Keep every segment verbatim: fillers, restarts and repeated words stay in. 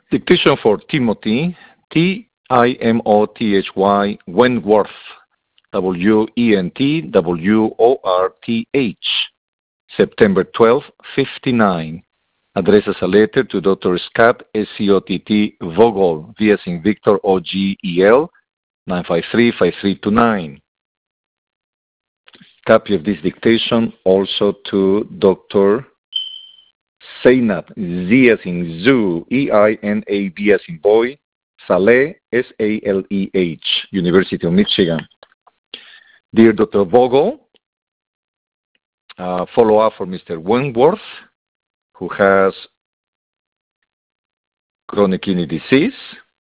Dictation for Timothy, T I M O T H Y, Wentworth, W E N T W O R T H, September twelfth, fifty-nine. Addresses a letter to Doctor Scott, S C O T T, Vogel, V as in Victor, O G E L, nine five three, five three two nine. Copy of this dictation also to Doctor Seinat, Z as in Zoo, E I N A B as in boy, Saleh, S A L E H, University of Michigan. Dear Doctor Vogel, uh, follow up for Mister Wentworth, who has chronic kidney disease.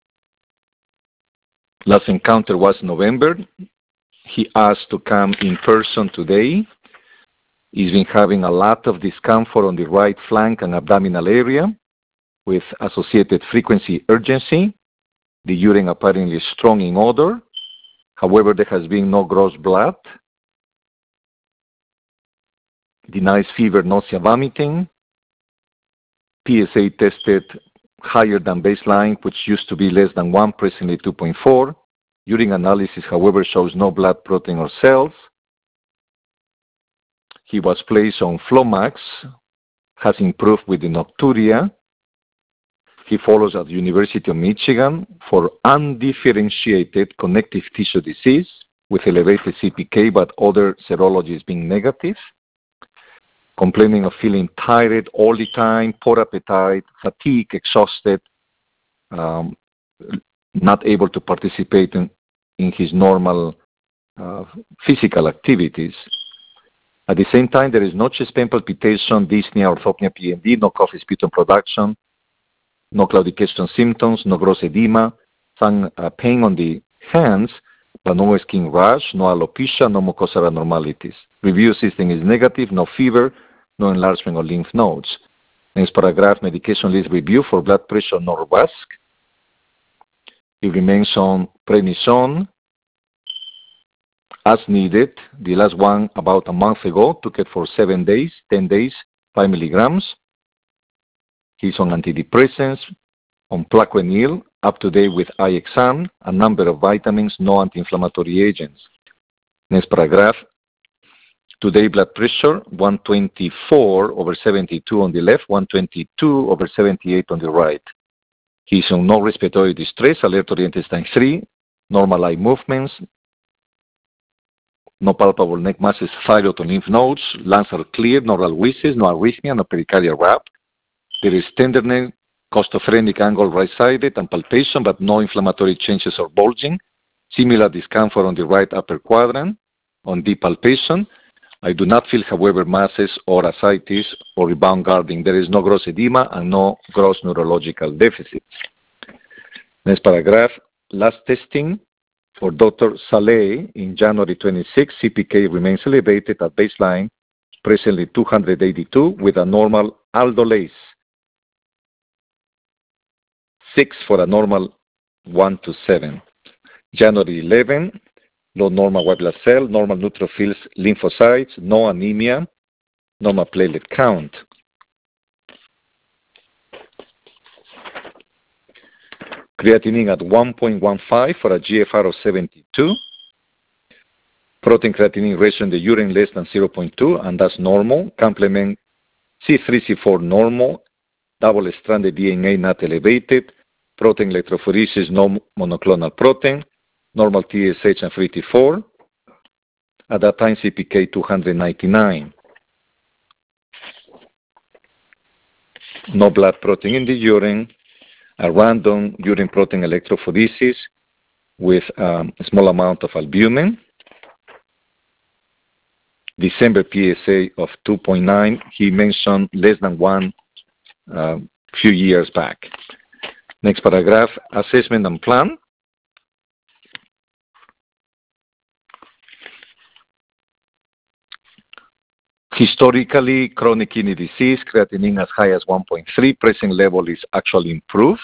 Last encounter was November. He asked to come in person today. He's been having a lot of discomfort on the right flank and abdominal area with associated frequency urgency. The urine apparently strong in odor. However, there has been no gross blood. Denies fever, nausea, vomiting. P S A tested higher than baseline, which used to be less than one, presently two point four. Urine analysis, however, shows no blood protein or cells. He was placed on Flomax, has improved with the nocturia. He follows at the University of Michigan for undifferentiated connective tissue disease with elevated C P K, but other serologies being negative. Complaining of feeling tired all the time, poor appetite, fatigue, exhausted, um, not able to participate in, in his normal uh, physical activities. At the same time, there is no chest pain, palpitation, dyspnea, orthopnea, P M D, no cough, sputum production, no claudication symptoms, no gross edema, some uh, pain on the hands, but no skin rash, no alopecia, no mucosal abnormalities. Review system is negative, no fever, no enlargement of lymph nodes. Next paragraph, medication list review for blood pressure, Norvasc. He remains on prednisone as needed. The last one about a month ago, took it for seven days, ten days, five milligrams. He's on antidepressants, on Plaquenil, up to date with eye exam, a number of vitamins, no anti-inflammatory agents. Next paragraph. Today blood pressure, one twenty-four over seventy-two on the left, one twenty-two over seventy-eight on the right. He's on no respiratory distress, alert-oriented stage three, normal eye movements, no palpable neck masses, thyroid or lymph nodes, lungs are clear, no wheezes, no arrhythmia, no pericardial rap. There is tenderness, costophrenic angle right-sided and palpation, but no inflammatory changes or bulging. Similar discomfort on the right upper quadrant, on deep palpation. I do not feel, however, masses or ascites or rebound guarding. There is no gross edema and no gross neurological deficits. Next paragraph. Last testing for Doctor Saleh in January twenty-sixth. C P K remains elevated at baseline, presently two hundred eighty-two with a normal aldolase. six for a normal one to seven. January eleventh. Low normal white blood cell, normal neutrophils, lymphocytes, no anemia, normal platelet count. Creatinine at one point one five for a G F R of seventy-two. Protein creatinine ratio in the urine less than zero point two, and that's normal. Complement C three C four normal. Double-stranded D N A not elevated. Protein electrophoresis, no monoclonal protein. Normal T S H and free T four. At that time, C P K two hundred ninety-nine. No blood protein in the urine. A random urine protein electrophoresis with um, a small amount of albumin. December P S A of two point nine. He mentioned less than one uh, few years back. Next paragraph, assessment and plan. Historically, chronic kidney disease, creatinine as high as one point three, present level is actually improved.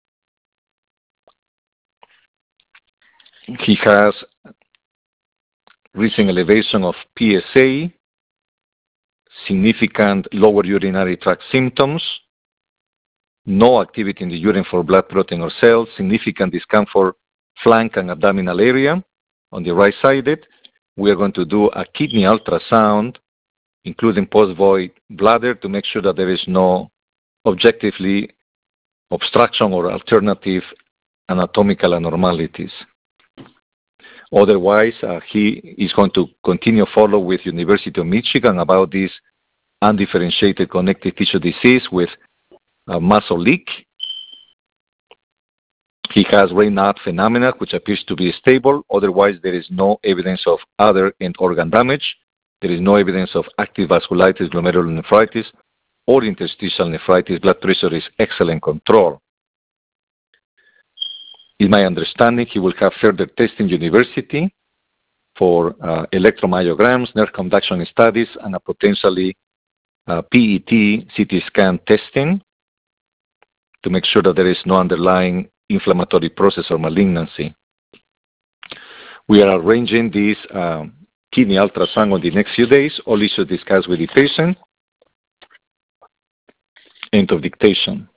He has recent elevation of P S A, significant lower urinary tract symptoms, no activity in the urine for blood protein or cells, significant discomfort, flank and abdominal area on the right sided. We are going to do a kidney ultrasound, including post-void bladder, to make sure that there is no objectively obstruction or alternative anatomical abnormalities. Otherwise, uh, he is going to continue follow with University of Michigan about this undifferentiated connective tissue disease with a muscle leak. He has Raynaud phenomena, which appears to be stable. Otherwise, there is no evidence of other end organ damage. There is no evidence of active vasculitis, glomerulonephritis, or interstitial nephritis. Blood pressure is excellent control. In my understanding, he will have further tests in university for uh, electromyograms, nerve conduction studies, and a potentially uh, P E T C T scan testing to make sure that there is no underlying inflammatory process or malignancy. We are arranging this um, kidney ultrasound on the next few days. All issues discussed with the patient. End of dictation.